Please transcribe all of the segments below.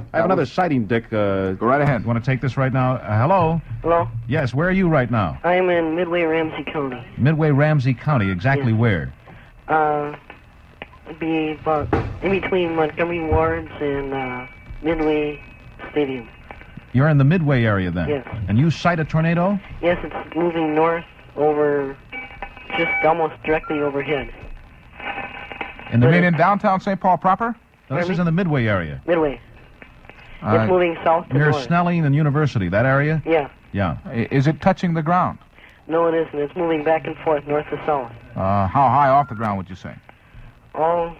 I have another sighting, Dick. Go right ahead. Want to take this right now? Hello? Hello? Yes, where are you right now? I'm in Midway, Ramsey County. Midway, Ramsey County. Exactly where? It'd be about in between Montgomery Wards and Midway Stadium. You're in the Midway area then? Yes. And you sight a tornado? Yes, it's moving north over, just almost directly overhead. In You mean in downtown St. Paul proper? No, this is in the Midway area. Midway. It's moving south to Near north. Snelling and University, that area? Yeah. Yeah. Is it touching the ground? No, it isn't. It's moving back and forth, north to south. How high off the ground would you say? All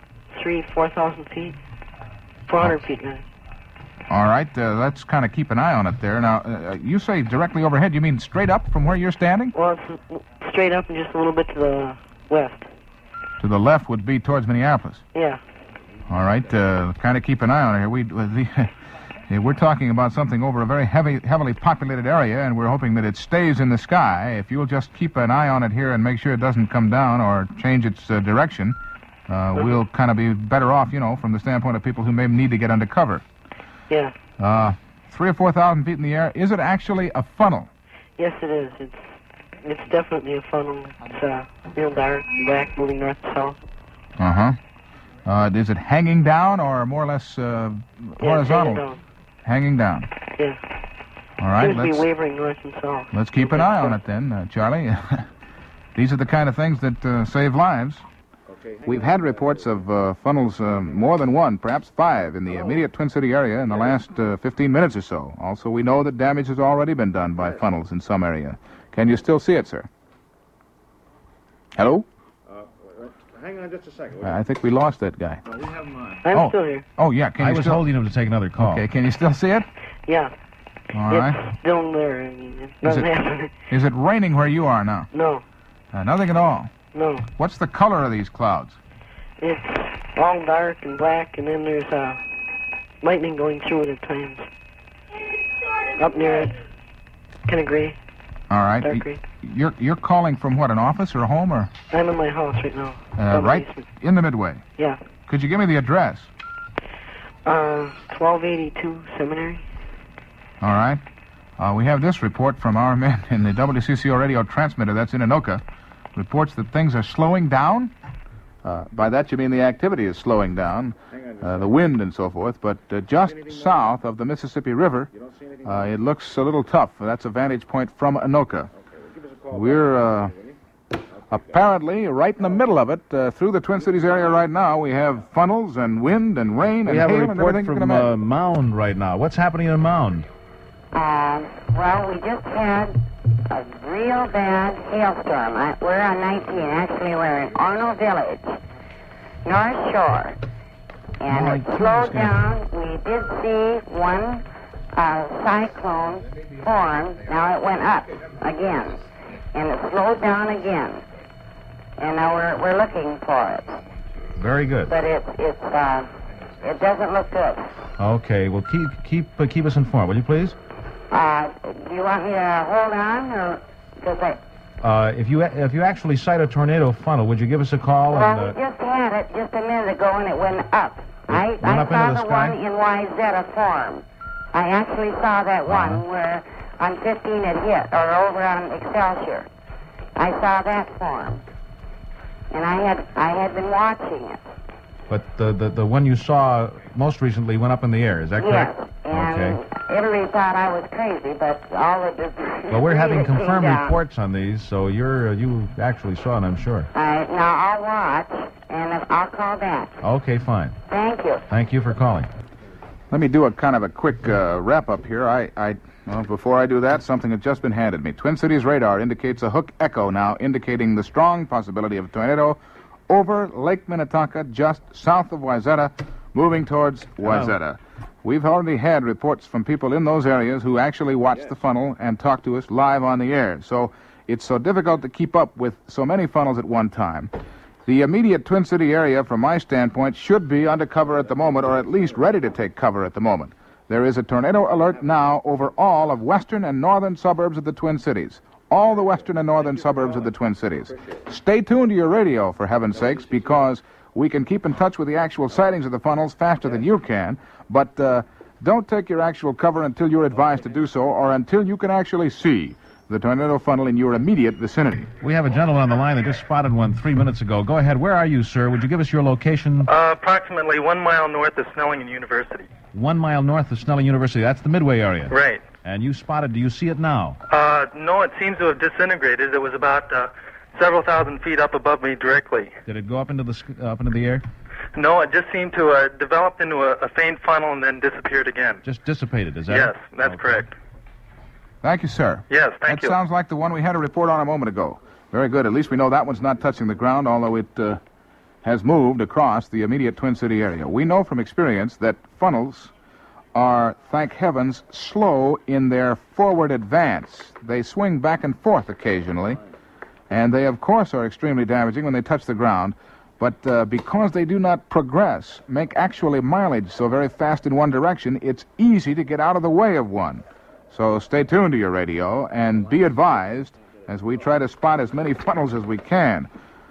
4,000 feet. 400 feet now. All right, let's kind of keep an eye on it there. Now, you say directly overhead. You mean straight up from where you're standing? Well, it's straight up and just a little bit to the west. To the left would be towards Minneapolis. Yeah. All right, kind of keep an eye on it here. We're talking about something over a very heavily populated area, and we're hoping that it stays in the sky. If you'll just keep an eye on it here and make sure it doesn't come down or change its direction, we'll kind of be better off, from the standpoint of people who may need to get under cover. Yeah. 3,000 or 4,000 feet in the air. Is it actually a funnel? Yes, it is. It's definitely a funnel. It's real dark, black, moving north to south. Is it hanging down or more or less horizontal? Hanging down. Yeah. All right. Seems to be wavering north and south. Let's keep an eye on it then, Charlie. These are the kind of things that save lives. We've had reports of funnels, more than one, perhaps 5, in the immediate Twin City area in the last 15 minutes or so. Also, we know that damage has already been done by funnels in some area. Can you still see it, sir? Hello? Hang on just a second. I think we lost that guy. We have him on. I'm still here. Oh, yeah. I was holding him to take another call. Okay, can you still see it? Yeah. All right. It's still there. I mean, it doesn't happen. Is it raining where you are now? No. Nothing at all? No. What's the color of these clouds? It's all dark and black, and then there's lightning going through it at times. Up near it, kind of gray. All right. Dark gray. You're calling from what, an office or a home or? I'm in my house right now. Right in the Midway. Yeah. Could you give me the address? 1282 Seminary. All right. We have this report from our men in the WCCO radio transmitter that's in Anoka. Reports that things are slowing down. By that you mean the activity is slowing down, the wind and so forth, but just south of the Mississippi River, it looks a little tough. That's a vantage point from Anoka. We're apparently right in the middle of it. Through the Twin Cities area right now, we have funnels and wind and rain and hail and everything. We have a report from Mound right now. What's happening in Mound? Well, we just had a real bad hailstorm. We're on 19. Actually, we're in Arnold Village, North Shore. And it slowed down. We did see one cyclone form. Now it went up again. And it slowed down again. And now we're looking for it. Very good. But it doesn't look good. Okay, well, keep us informed, will you please? Do you want me to hold on, or because if you actually sight a tornado funnel, would you give us a call? Well, we just had it just a minute ago, and it went up. I saw the one in YZ form. I actually saw that one where on 15 it hit, or over on Excelsior. I saw that form, and I had been watching it. But the one you saw most recently went up in the air, is that correct? Yes, and everybody thought I was crazy, but all of this... Well, we're having confirmed reports on these, so you actually saw it, I'm sure. All right, now I'll watch, and I'll call back. Okay, fine. Thank you. Thank you for calling. Let me do a kind of a quick wrap-up here. Well, before I do that, something has just been handed me. Twin Cities radar indicates a hook echo now, indicating the strong possibility of a tornado over Lake Minnetonka, just south of Wayzata, moving towards Wayzata. We've already had reports from people in those areas who actually watched the funnel and talked to us live on the air. So it's so difficult to keep up with so many funnels at one time. The immediate Twin City area, from my standpoint, should be under cover at the moment, or at least ready to take cover at the moment. There is a tornado alert now over all of western and northern suburbs of the Twin Cities. All the western and northern suburbs of the Twin Cities. Stay tuned to your radio, for heaven's sakes, because we can keep in touch with the actual sightings of the funnels faster than you can, but Don't take your actual cover until you're advised to do so or until you can actually see the tornado funnel in your immediate vicinity. We have a gentleman on the line that just spotted one 3 minutes ago. Go ahead. Where are you, sir? Would you give us your location? Approximately 1 mile north of Snelling University. 1 mile north of Snelling University. That's the Midway area. Right. And you spotted, do you see it now? No, it seems to have disintegrated. It was about several thousand feet up above me directly. Did it go up into the air? No, it just seemed to develop into a faint funnel and then disappeared again. Just dissipated, is that Yes, it? that's correct. Thank you, sir. Yes, thank you. That sounds like the one we had a report on a moment ago. Very good. At least we know that one's not touching the ground, although it has moved across the immediate Twin City area. We know from experience that funnels are, thank heavens, slow in their forward advance. They swing back and forth occasionally, and they, of course, are extremely damaging when they touch the ground. But because they do not progress, make actually mileage so very fast in one direction, it's easy to get out of the way of one. So stay tuned to your radio and be advised as we try to spot as many funnels as we can.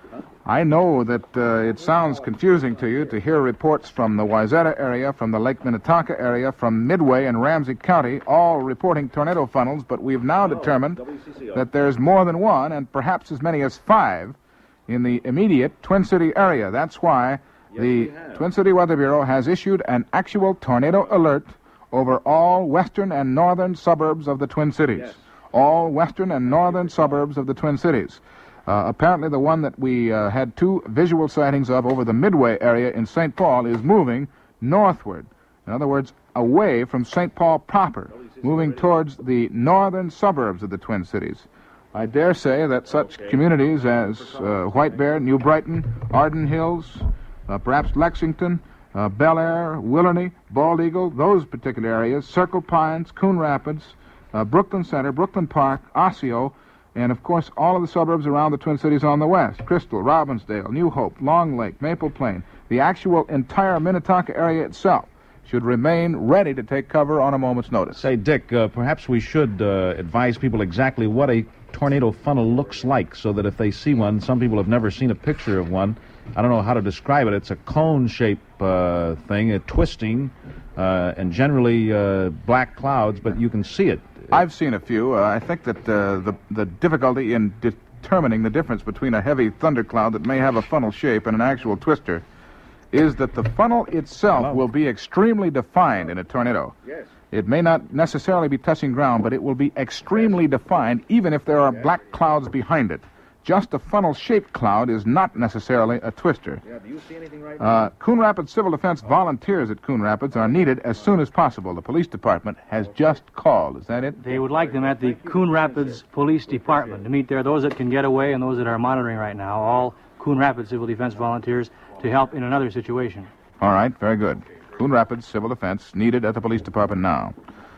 I know that it sounds confusing to you to hear reports from the Wayzata area, from the Lake Minnetonka area, from Midway and Ramsey County, all reporting tornado funnels, but we've now determined that there's more than one and perhaps as many as 5 in the immediate Twin City area. That's why the Twin City Weather Bureau has issued an actual tornado alert over all western and northern suburbs of the Twin Cities. Yes. All western and northern suburbs of the Twin Cities. Apparently the one that we had 2 visual sightings of over the Midway area in St. Paul is moving northward. In other words, away from St. Paul proper, moving towards the northern suburbs of the Twin Cities. I dare say that such communities as White Bear, New Brighton, Arden Hills, perhaps Lexington, Bel Air, Willerny, Bald Eagle, those particular areas, Circle Pines, Coon Rapids, Brooklyn Center, Brooklyn Park, Osseo, and, of course, all of the suburbs around the Twin Cities on the west, Crystal, Robbinsdale, New Hope, Long Lake, Maple Plain, the actual entire Minnetonka area itself should remain ready to take cover on a moment's notice. Say, Dick, perhaps we should advise people exactly what a tornado funnel looks like so that if they see one, some people have never seen a picture of one. I don't know how to describe it. It's a cone-shaped thing, twisting, and generally black clouds, but you can see it. I've seen a few. I think that the difficulty in determining the difference between a heavy thundercloud that may have a funnel shape and an actual twister is that the funnel itself will be extremely defined in a tornado. Yes. It may not necessarily be touching ground, but it will be extremely defined even if there are black clouds behind it. Just a funnel-shaped cloud is not necessarily a twister. Yeah, do you see anything right now? Coon Rapids Civil Defense volunteers at Coon Rapids are needed as soon as possible. The police department has just called. Is that it? They would like them at the Coon Rapids Police Department to meet there, those that can get away and those that are monitoring right now, all Coon Rapids Civil Defense volunteers to help in another situation. All right, very good. Coon Rapids Civil Defense needed at the police department now.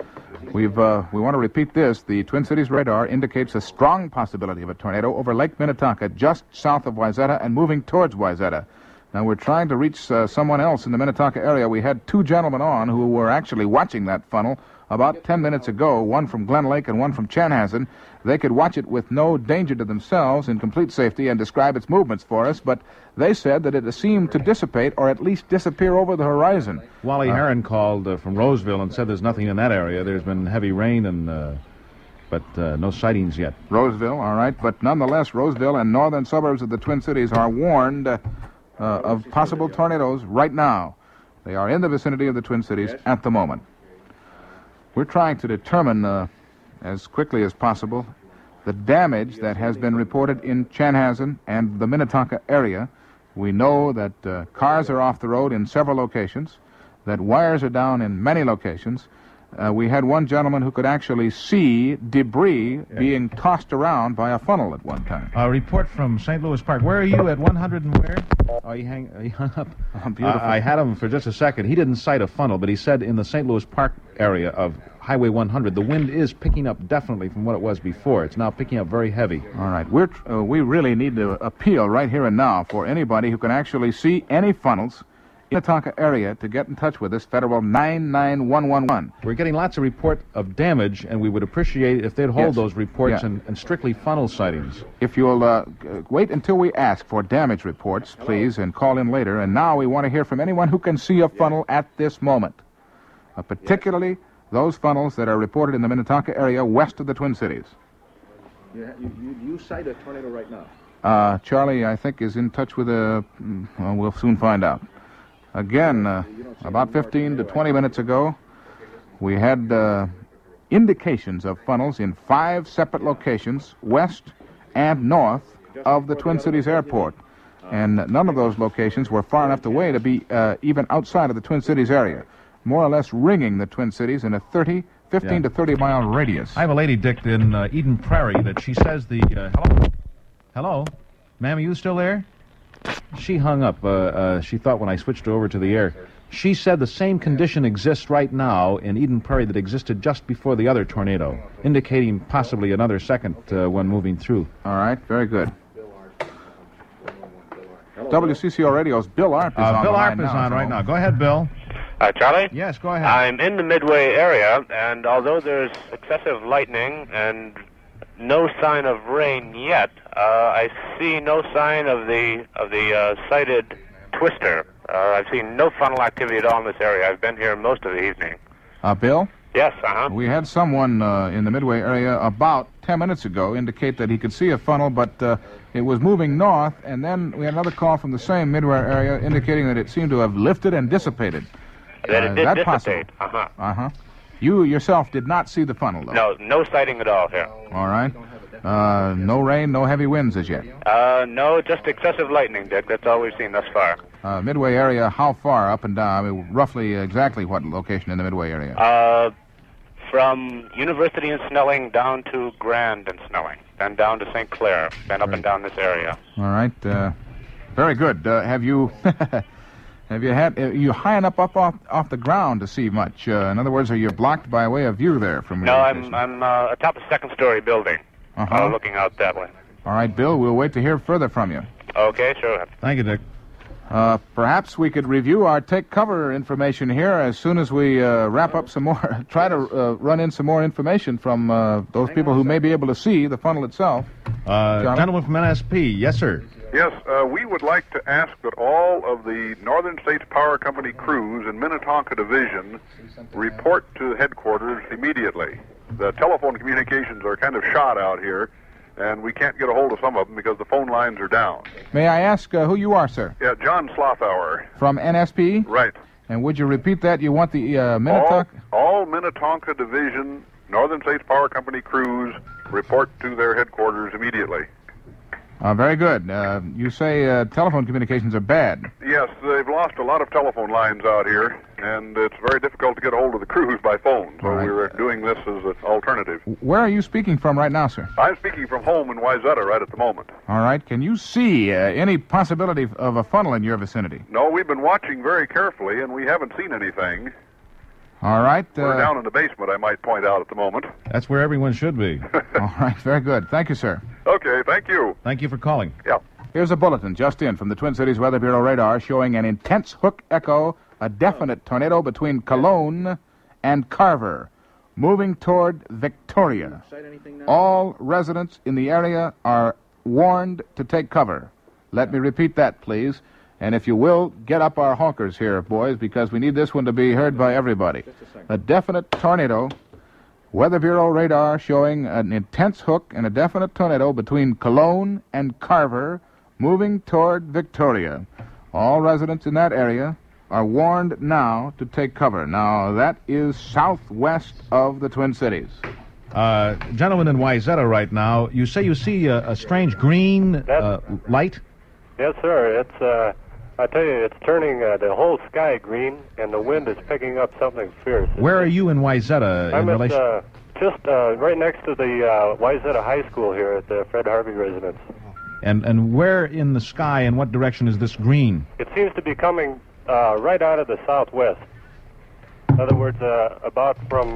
We want to repeat this. The Twin Cities radar indicates a strong possibility of a tornado over Lake Minnetonka just south of Wayzata and moving towards Wayzata. Now, we're trying to reach someone else in the Minnetonka area. We had 2 gentlemen on who were actually watching that funnel about 10 minutes ago, one from Glen Lake and one from Chanhassen. They could watch it with no danger to themselves in complete safety and describe its movements for us, but they said that it seemed to dissipate or at least disappear over the horizon. Wally Heron called from Roseville and said there's nothing in that area. There's been heavy rain, but no sightings yet. Roseville, all right. But nonetheless, Roseville and northern suburbs of the Twin Cities are warned of possible tornadoes right now. They are in the vicinity of the Twin Cities at the moment. We're trying to determine as quickly as possible the damage that has been reported in Chanhassen and the Minnetonka area. We know that cars are off the road in several locations, that wires are down in many locations. We had one gentleman who could actually see debris being tossed around by a funnel at one time. A report from St. Louis Park. Where are you at 100 and where? Oh, he hung up. Oh, beautiful. I had him for just a second. He didn't cite a funnel, but he said in the St. Louis Park area of Highway 100, the wind is picking up definitely from what it was before. It's now picking up very heavy. All right. We really need to appeal right here and now for anybody who can actually see any funnels in the Minnetonka area to get in touch with us, Federal 99111. We're getting lots of report of damage, and we would appreciate it if they'd hold those reports and strictly funnel sightings. If you'll wait until we ask for damage reports, please, and call in later. And now we want to hear from anyone who can see a funnel at this moment. particularly those funnels that are reported in the Minnetonka area west of the Twin Cities. You cite a tornado right now? Charlie, I think, is in touch with we'll soon find out. Again, about 15 to 20 minutes ago, we had indications of funnels in 5 separate locations, west and north of the Twin Cities airport. And none of those locations were far enough away to be even outside of the Twin Cities area, more or less ringing the Twin Cities in a 15 to 30-mile radius. I have a lady, Dick, in Eden Prairie that she says the... Hello? Ma'am, are you still there? She hung up. She thought when I switched her over to the air. She said the same condition exists right now in Eden Prairie that existed just before the other tornado, indicating possibly another second one moving through. All right, very good. WCCO Radio's Bill Arp is on Bill the Arp line is now, on right now. Go ahead, Bill. Charlie? Yes, go ahead. I'm in the Midway area, and although there's excessive lightning and no sign of rain yet, I see no sign of the sighted twister. I've seen no funnel activity at all in this area. I've been here most of the evening. Bill? Yes, We had someone in the Midway area about 10 minutes ago indicate that he could see a funnel, but it was moving north, and then we had another call from the same Midway area indicating that it seemed to have lifted and dissipated. That it did that dissipate. possible? You yourself did not see the funnel, though? No sighting at all here. All right. No rain, no heavy winds as yet? No, just excessive lightning, Dick. That's all we've seen thus far. Midway area, how far up and down? I mean, roughly exactly what location in the Midway area? From University and Snelling down to Grand and Snelling, then down to St. Clair, then up and down this area. All right. Very good. Have you... Are you high enough up off the ground to see much? In other words, are you blocked by way of view there from No, I'm atop a second-story building, looking out that way. All right, Bill, we'll wait to hear further from you. Okay, sure. Thank you, Dick. Perhaps we could review our take cover information here as soon as we wrap up some more, try to run in some more information from those people who may be able to see the funnel itself. Gentleman from NSP, yes, sir. Yes, we would like to ask that all of the Northern States Power Company crews in Minnetonka Division report to headquarters immediately. The telephone communications are kind of shot out here, and we can't get a hold of some of them because the phone lines are down. May I ask who you are, sir? Yeah, John Slothauer. From NSP? Right. And would you repeat that? You want the Minnetonka... All Minnetonka Division Northern States Power Company crews report to their headquarters immediately. Very good. You say telephone communications are bad. Yes, they've lost a lot of telephone lines out here, and it's very difficult to get a hold of the crews by phone, so we're doing this as an alternative. Where are you speaking from right now, sir? I'm speaking from home in Wayzata right at the moment. All right. Can you see any possibility of a funnel in your vicinity? No, we've been watching very carefully, and we haven't seen anything. All right. We're down in the basement, I might point out at the moment. That's where everyone should be. All right. Very good. Thank you, sir. Okay, thank you. Thank you for calling. Yeah. Here's a bulletin just in from the Twin Cities Weather Bureau radar showing an intense hook echo, a definite tornado between Cologne and Carver, moving toward Victoria. All residents in the area are warned to take cover. Let me repeat that, please. And if you will, get up our honkers here, boys, because we need this one to be heard by everybody. A definite tornado. Weather Bureau radar showing an intense hook and a definite tornado between Cologne and Carver, moving toward Victoria. All residents in that area are warned now to take cover. Now, that is southwest of the Twin Cities. Gentleman in Wayzata right now, you say you see a strange green light? Yes, sir. It's, I tell you, it's turning the whole sky green, and the wind is picking up something fierce. Where are you in Wayzata in relation? I'm just right next to the Wayzata High School here at the Fred Harvey residence. And where in the sky and what direction is this green? It seems to be coming right out of the southwest. In other words, about from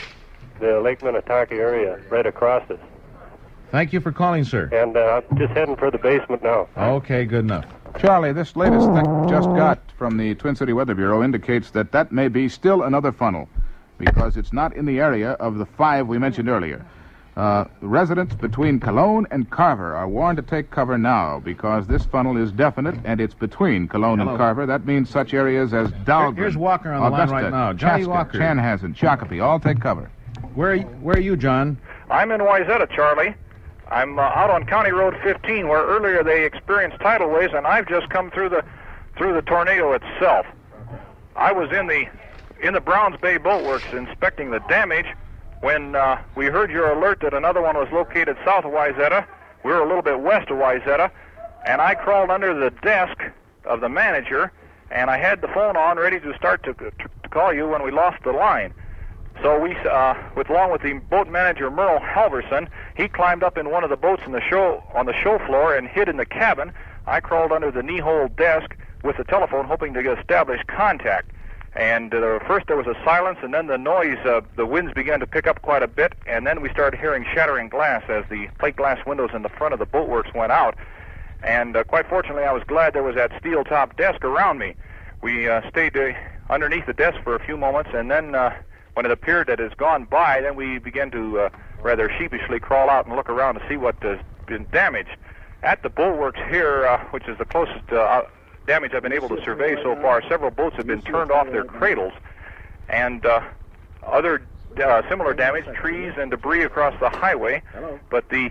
the Lake Minnetonka area, right across us. Thank you for calling, sir. And I'm just heading for the basement now. Okay, good enough. Charlie, this latest thing just got from the Twin City Weather Bureau indicates that may be still another funnel because it's not in the area of the 5 we mentioned earlier. Residents between Cologne and Carver are warned to take cover now because this funnel is definite and it's between Cologne and Carver. That means such areas as Dahlgren, Here's Walker on the Augusta, line right now. Johnny Chaska, Walker. Chanhassen, Shakopee, all take cover. Where are you, John? I'm in Wayzata, Charlie. I'm out on County Road 15, where earlier they experienced tidal waves, and I've just come through the tornado itself. I was in the Browns Bay Boatworks inspecting the damage when we heard your alert that another one was located south of Wayzata. We were a little bit west of Wayzata, and I crawled under the desk of the manager, and I had the phone on ready to start to call you when we lost the line. So we, along with the boat manager Merle Halverson, he climbed up in one of the boats on the show floor and hid in the cabin. I crawled under the knee-hole desk with the telephone, hoping to establish contact. And first there was a silence, and then the noise, the winds began to pick up quite a bit, and then we started hearing shattering glass as the plate glass windows in the front of the boatworks went out. And quite fortunately, I was glad there was that steel-top desk around me. We stayed underneath the desk for a few moments, and then when it appeared that it's gone by, then we began to rather sheepishly crawl out and look around to see what has been damaged. At the bulwarks here, which is the closest damage I've been able to survey so far, several boats have been turned off their cradles, and other similar damage, trees and debris across the highway. But the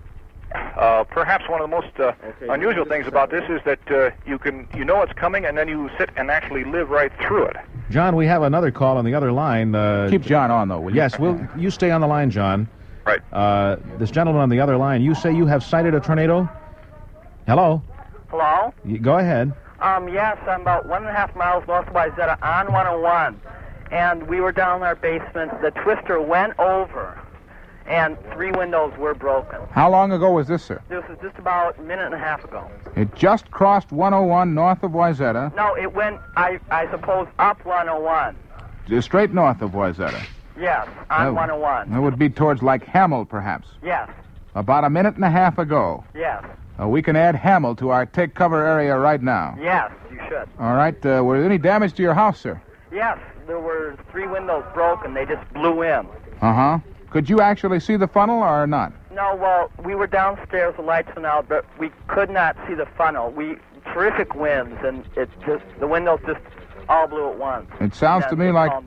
perhaps one of the most unusual things about this is that you know it's coming, and then you sit and actually live right through it. John, we have another call on the other line. Keep John on, though, will you? Yes, you stay on the line, John. Right. This gentleman on the other line, you say you have sighted a tornado? Hello? Hello? Go ahead. Yes, I'm about 1.5 miles north of Wayzata on 101. And we were down in our basement. The twister went over, and 3 windows were broken. How long ago was this, sir? This was just about a minute and a half ago. It just crossed 101 north of Wayzata. No, it went, I suppose, up 101. Straight north of Wayzata. Yes, on 101. That would be towards like Hamel, perhaps. Yes. About a minute and a half ago. Yes. We can add Hamel to our take cover area right now. Yes, you should. All right. Was there any damage to your house, sir? Yes, there were 3 windows broken. They just blew in. Uh-huh. Could you actually see the funnel or not? No, well, we were downstairs, the lights went out, but we could not see the funnel. Terrific winds, and the windows just all blew at once. It sounds to me like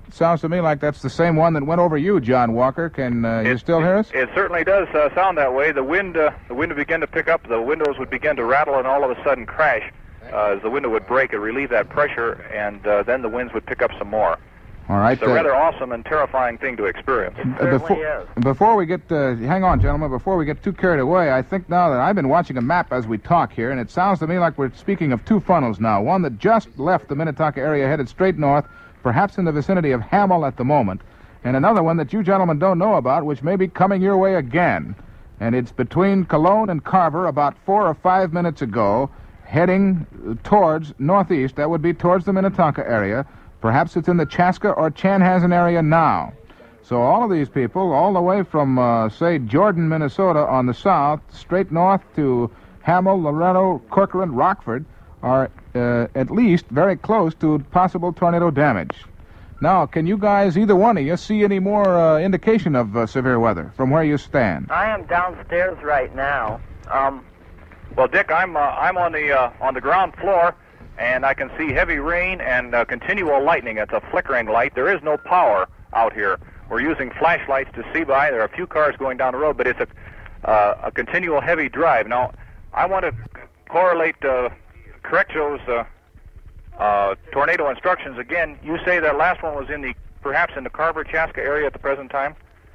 that's the same one that went over you, John Walker. Can you still hear us? It certainly does sound that way. The wind would begin to pick up. The windows would begin to rattle, and all of a sudden crash. As the window would break, it relieved that pressure, and then the winds would pick up some more. All right. It's a rather awesome and terrifying thing to experience. Before we get, hang on, gentlemen, before we get too carried away, I think now that I've been watching a map as we talk here, and it sounds to me like we're speaking of 2 funnels now. One that just left the Minnetonka area headed straight north, perhaps in the vicinity of Hamel at the moment, and another one that you gentlemen don't know about, which may be coming your way again. And it's between Cologne and Carver about 4 or 5 minutes ago, heading towards northeast. That would be towards the Minnetonka area. Perhaps it's in the Chaska or Chanhassen area now. So all of these people, all the way from, say, Jordan, Minnesota on the south, straight north to Hamel, Loretto, Corcoran, Rockford, are at least very close to possible tornado damage. Now, can you guys, either one of you, see any more indication of severe weather from where you stand? I am downstairs right now. Well, Dick, I'm on the ground floor, and I can see heavy rain and continual lightning. It's a flickering light. There is no power out here. We're using flashlights to see by. There are a few cars going down the road, but it's a continual heavy drive. Now, I want to correct those tornado instructions again. You say that last one was perhaps in the Carver-Chaska area at the present time?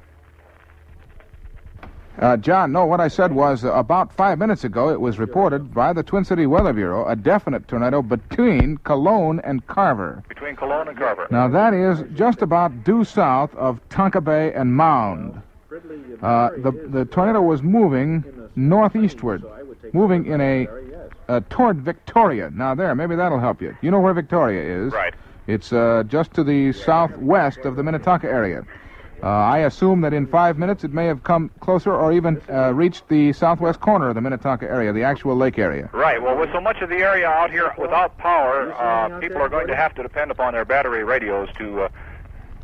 John, no, what I said was about 5 minutes ago it was reported by the Twin City Weather Bureau a definite tornado between Cologne and Carver. Between Cologne and Carver. Now that is just about due south of Tonka Bay and Mound. The tornado was moving northeastward, moving in toward Victoria. Now there, maybe that'll help you. You know where Victoria is? Right. It's just to the southwest of the Minnetonka area. I assume that in 5 minutes it may have come closer or even reached the southwest corner of the Minnetonka area, the actual lake area. Right. Well, with so much of the area out here without power, people are going to have to depend upon their battery radios to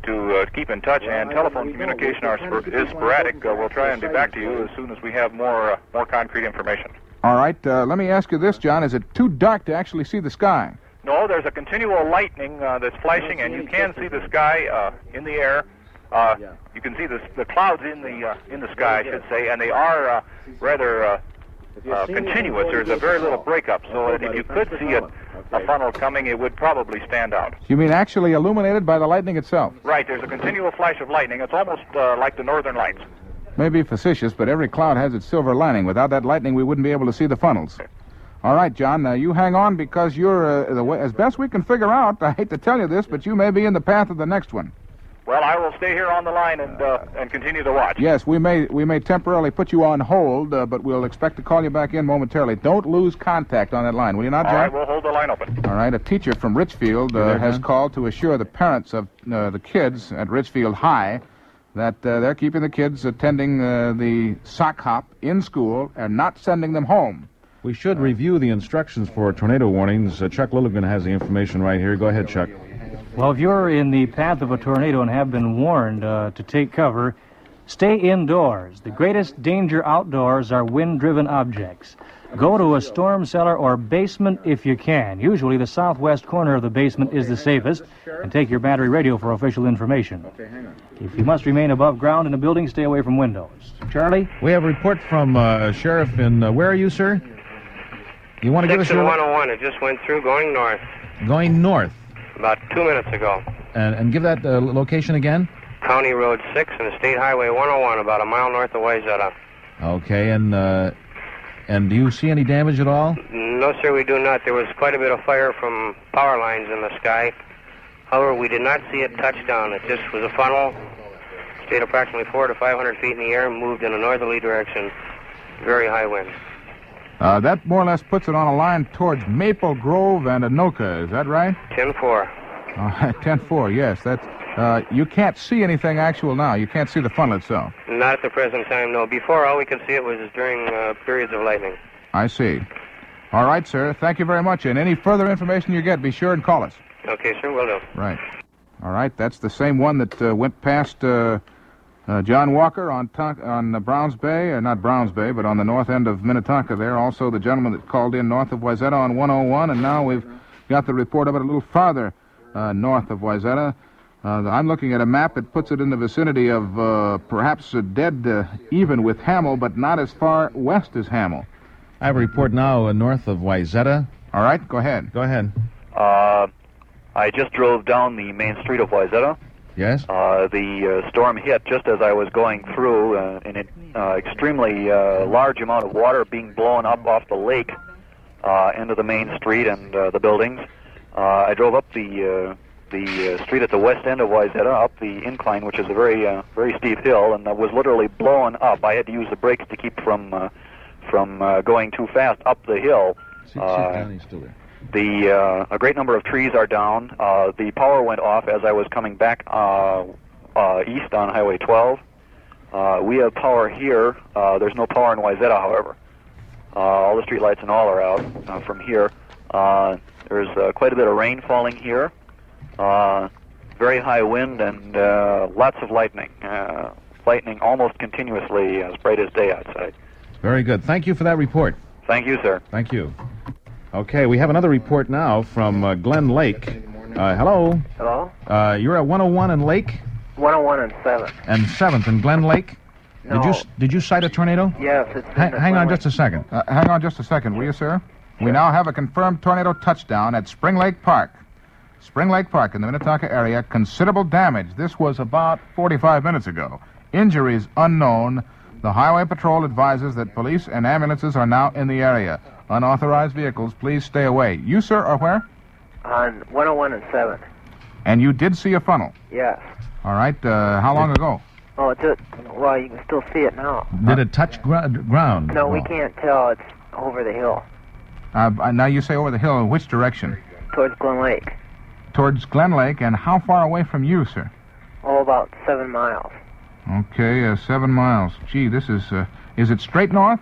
to keep in touch, and telephone communication is sporadic. We'll try and be back to you as soon as we have more concrete information. All right, let me ask you this, John. Is it too dark to actually see the sky? No, there's a continual lightning that's flashing, and you can see the sky in the air. You can see the clouds in the sky, I should say, and they are rather continuous. There's a very little breakup, so that if you could see a funnel coming, it would probably stand out. You mean actually illuminated by the lightning itself? Right, there's a continual flash of lightning. It's almost like the northern lights. Maybe facetious, but every cloud has its silver lining. Without that lightning, we wouldn't be able to see the funnels. All right, John, you hang on because you're, as best we can figure out, I hate to tell you this, but you may be in the path of the next one. Well, I will stay here on the line and continue to watch. Yes, we may temporarily put you on hold, but we'll expect to call you back in momentarily. Don't lose contact on that line, will you not, John? All right, we'll hold the line open. All right, a teacher from Richfield has called to assure the parents of the kids at Richfield High that they're keeping the kids attending the sock hop in school and not sending them home. We should review the instructions for tornado warnings. Chuck Lilligan has the information right here. Go ahead, Chuck. Well, if you're in the path of a tornado and have been warned to take cover, stay indoors. The greatest danger outdoors are wind-driven objects. Go to a storm cellar or basement if you can. Usually the southwest corner of the basement is the safest. And take your battery radio for official information. Okay, hang on. If you must remain above ground in a building, stay away from windows. Charlie? We have a report from Sheriff in... where are you, sir? You want to give us your... 101. It just went through going north. Going north? About 2 minutes ago. And give that location again? County Road 6 and State Highway 101, about a mile north of Wayzata. Okay, and do you see any damage at all? No, sir, we do not. There was quite a bit of fire from power lines in the sky. However, we did not see it touch down. It just was a funnel, stayed approximately 400 to 500 feet in the air, moved in a northerly direction. Very high wind. That more or less puts it on a line towards Maple Grove and Anoka, is that right? 10-4. All right, 10-4, yes. That's, you can't see anything actual now. You can't see the funnel itself. Not at the present time, no. Before, all we could see it was during periods of lightning. I see. All right, sir. Thank you very much. And any further information you get, be sure and call us. Okay, sir, will do. Right. All right, that's the same one that went past John Walker on Browns Bay, not Browns Bay, but on the north end of Minnetonka there. Also, the gentleman that called in north of Wayzata on 101, and now we've got the report of it a little farther north of Wayzata. I'm looking at a map. It puts it in the vicinity of perhaps dead even with Hamel, but not as far west as Hamel. I have a report now north of Wayzata. All right, go ahead. Go ahead. I just drove down the main street of Wayzata. Yes? The storm hit just as I was going through, an extremely large amount of water being blown up off the lake into the main street and the buildings. I drove up the street at the west end of Wayzata, up the incline, which is a very steep hill, and was literally blown up. I had to use the brakes to keep from going too fast up the hill. He's still there. A great number of trees are down. The power went off as I was coming back east on Highway 12. We have power here. There's no power in Wayzata, however. All the street lights and all are out from here. There's quite a bit of rain falling here. Very high wind and lots of lightning. Lightning almost continuously, as bright as day outside. Very good. Thank you for that report. Thank you, sir. Thank you. Okay, we have another report now from Glen Lake. Hello. Hello? You're at 101 and Lake? 101 and 7th. And 7th in Glen Lake? No. Did you cite a tornado? Yes, it's... Hang on just a second. Hang on just a second, will you, sir? Sure. We now have a confirmed tornado touchdown at Spring Lake Park. Spring Lake Park in the Minnetonka area. Considerable damage. This was about 45 minutes ago. Injuries unknown. The Highway Patrol advises that police and ambulances are now in the area. Unauthorized vehicles, please stay away. You, sir, are where? On 101 and 7th. And you did see a funnel? Yes. All right. How long ago? Oh, well, you can still see it now. Did it touch ground? No, we can't tell. It's over the hill. Now you say over the hill. In which direction? Towards Glen Lake. Towards Glen Lake. And how far away from you, sir? Oh, about 7 miles. Okay, 7 miles. Gee, this is it straight north?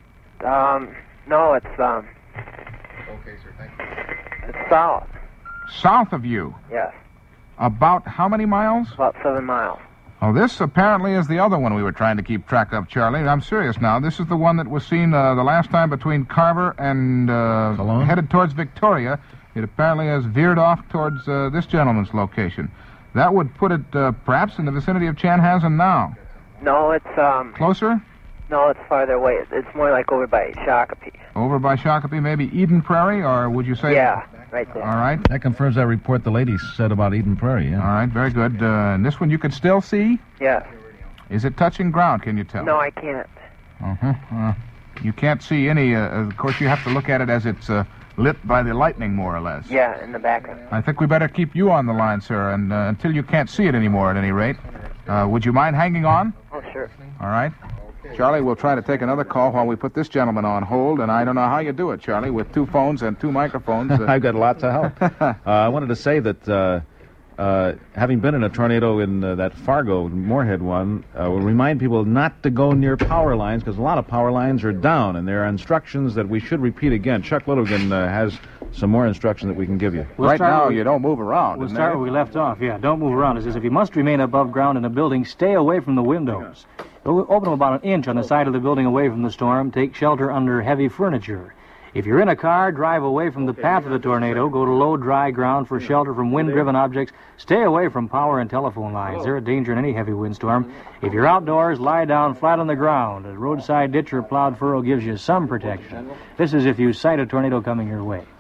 No, it's, okay, sir, thank you. It's south. South of you? Yes. About how many miles? About 7 miles. Oh, this apparently is the other one we were trying to keep track of, Charlie. I'm serious now. This is the one that was seen the last time between Carver and headed towards Victoria. It apparently has veered off towards this gentleman's location. That would put it perhaps in the vicinity of Chanhassen now. No, it's Closer? No, it's farther away. It's more like over by Shakopee. Over by Shakopee, maybe Eden Prairie, or would you say? Yeah, right there. All right. That confirms that report the lady said about Eden Prairie, yeah. All right, very good. And this one you could still see? Yeah. Is it touching ground, can you tell? No, I can't. Uh-huh. You can't see any, of course you have to look at it as it's lit by the lightning, more or less. Yeah, in the background. I think we better keep you on the line, sir, and until you can't see it anymore at any rate. Would you mind hanging on? Oh, sure. All right. Charlie, we'll try to take another call while we put this gentleman on hold, and I don't know how you do it, Charlie, with 2 phones and 2 microphones. I've got lots of help. I wanted to say that having been in a tornado in that Fargo, Moorhead one, will remind people not to go near power lines, because a lot of power lines are down, and there are instructions that we should repeat again. Chuck Littlegan has some more instruction that we can give you. Right now, you don't move around. We'll start where we left off, yeah. Don't move around. It says if you must remain above ground in a building, stay away from the windows. Open them about 1 inch on the side of the building away from the storm. Take shelter under heavy furniture. If you're in a car, drive away from the path of the tornado. Go to low, dry ground for shelter from wind-driven objects. Stay away from power and telephone lines. They're a danger in any heavy windstorm. If you're outdoors, lie down flat on the ground. A roadside ditch or plowed furrow gives you some protection. This is if you sight a tornado coming your way.